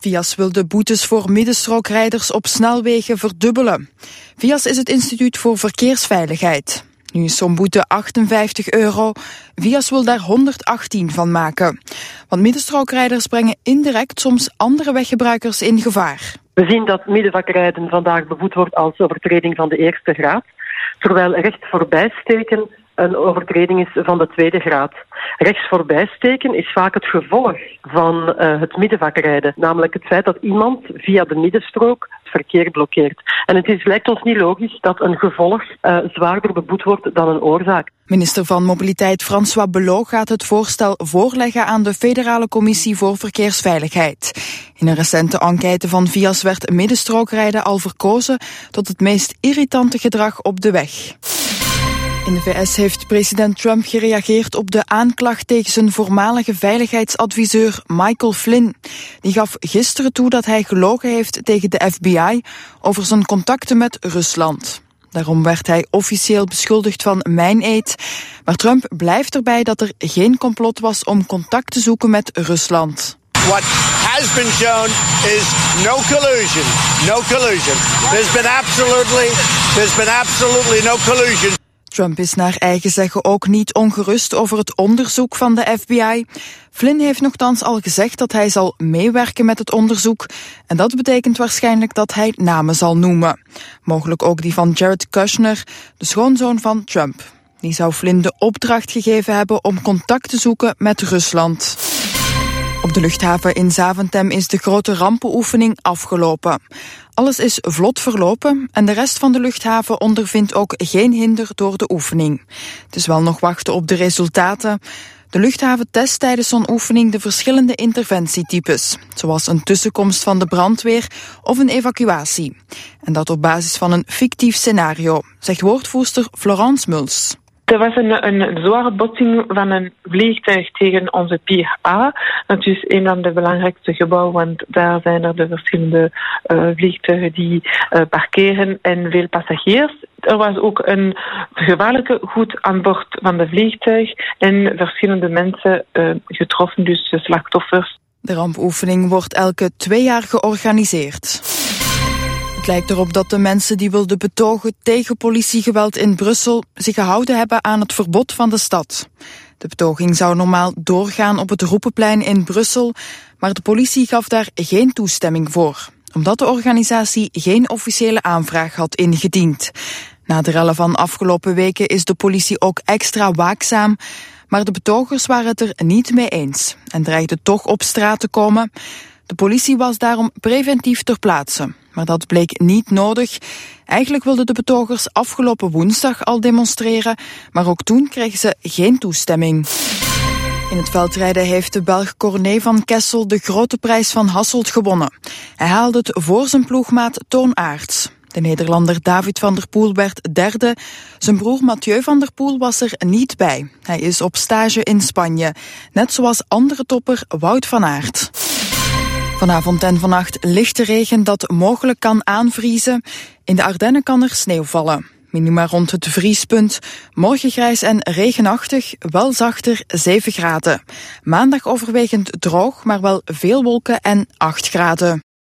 Vias wil de boetes voor middenstrookrijders op snelwegen verdubbelen. Vias is het Instituut voor Verkeersveiligheid. Nu is zo'n boete €58. Vias wil daar 118 van maken. Want middenstrookrijders brengen indirect soms andere weggebruikers in gevaar. We zien dat middenvakrijden vandaag beboet wordt als overtreding van de eerste graad, terwijl recht voorbijsteken een overtreding is van de tweede graad. Rechts voorbijsteken is vaak het gevolg van het middenvakrijden, namelijk het feit dat iemand via de middenstrook het verkeer blokkeert. En het lijkt ons niet logisch dat een gevolg zwaarder beboet wordt dan een oorzaak. Minister van Mobiliteit François Belot gaat het voorstel voorleggen aan de Federale Commissie voor Verkeersveiligheid. In een recente enquête van Vias werd middenstrookrijden al verkozen tot het meest irritante gedrag op de weg. In de VS heeft president Trump gereageerd op de aanklacht tegen zijn voormalige veiligheidsadviseur Michael Flynn. Die gaf gisteren toe dat hij gelogen heeft tegen de FBI over zijn contacten met Rusland. Daarom werd hij officieel beschuldigd van mijn-eed. Maar Trump blijft erbij dat er geen complot was om contact te zoeken met Rusland. What has been shown is no collusion. No collusion. There's been absolutely no collusion. Trump is naar eigen zeggen ook niet ongerust over het onderzoek van de FBI. Flynn heeft nochtans al gezegd dat hij zal meewerken met het onderzoek. En dat betekent waarschijnlijk dat hij namen zal noemen. Mogelijk ook die van Jared Kushner, de schoonzoon van Trump. Die zou Flynn de opdracht gegeven hebben om contact te zoeken met Rusland. Op de luchthaven in Zaventem is de grote rampenoefening afgelopen. Alles is vlot verlopen en de rest van de luchthaven ondervindt ook geen hinder door de oefening. Het is wel nog wachten op de resultaten. De luchthaven test tijdens zo'n oefening de verschillende interventietypes, zoals een tussenkomst van de brandweer of een evacuatie. En dat op basis van een fictief scenario, zegt woordvoerster Florence Muls. Er was een zware botsing van een vliegtuig tegen onze Pier A. Dat is een van de belangrijkste gebouwen, want daar zijn er de verschillende vliegtuigen die parkeren en veel passagiers. Er was ook een gevaarlijke goed aan boord van de vliegtuig en verschillende mensen getroffen, dus slachtoffers. De rampoefening wordt elke 2 jaar georganiseerd. Het lijkt erop dat de mensen die wilden betogen tegen politiegeweld in Brussel zich gehouden hebben aan het verbod van de stad. De betoging zou normaal doorgaan op het Roepenplein in Brussel, maar de politie gaf daar geen toestemming voor, omdat de organisatie geen officiële aanvraag had ingediend. Na de rellen van afgelopen weken is de politie ook extra waakzaam, maar de betogers waren het er niet mee eens en dreigden toch op straat te komen. De politie was daarom preventief ter plaatse, maar dat bleek niet nodig. Eigenlijk wilden de betogers afgelopen woensdag al demonstreren, maar ook toen kregen ze geen toestemming. In het veldrijden heeft de Belg Corné van Kessel de grote prijs van Hasselt gewonnen. Hij haalde het voor zijn ploegmaat Toon Aerts. De Nederlander David van der Poel werd derde. Zijn broer Mathieu van der Poel was er niet bij. Hij is op stage in Spanje, net zoals andere topper Wout van Aert. Vanavond en vannacht lichte regen dat mogelijk kan aanvriezen. In de Ardennen kan er sneeuw vallen. Minima rond het vriespunt. Morgen grijs en regenachtig, wel zachter 7 graden. Maandag overwegend droog, maar wel veel wolken en 8 graden.